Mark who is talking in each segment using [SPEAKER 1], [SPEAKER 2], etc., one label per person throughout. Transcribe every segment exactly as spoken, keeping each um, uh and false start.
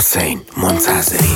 [SPEAKER 1] حسین منتظری.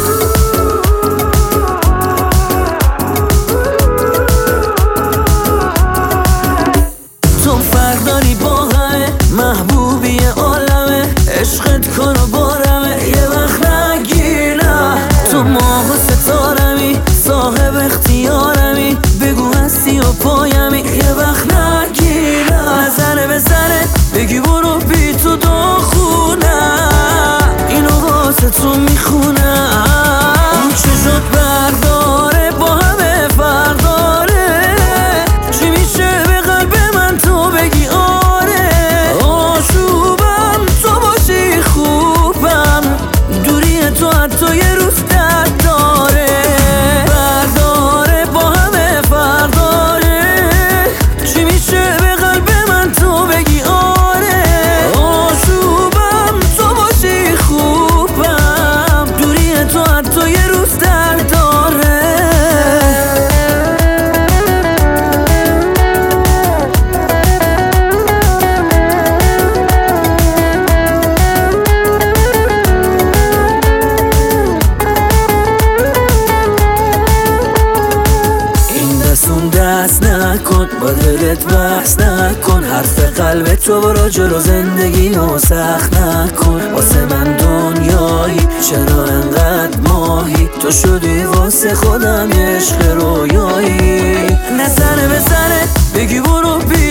[SPEAKER 2] تو فردانی با همه محبوبی عالمه، عشقت کن و بارمه یه وقت نگیرم. تو ماه و ستارمی صاحب اختیارمی، بگو هستی و پایمی یه وقت نگیرم. نظره به زره بگی برو بی تو داخونم، اینو واسه تو میخونم. اون چه شد برداره با همه فرداره، چی میشه به قلب من تو بگی آره. آشوبم تو باشی خوبم، دوری تو حتی یه روز درد داره. برداره با همه فرداره، چی میشه به قلب من تو بگی آره. آشوبم تو باشی خوبم، دوری تو حتی یه روز درد داره. اون دست نکن با دلت بحث نکن، حرف قلب تو برو جلو زندگی رو سخت نکن. واسه من دنیایی چرا انقدر ماهی، تو شدی واسه خودم عشق رویایی. نظره به سره بگی برو بی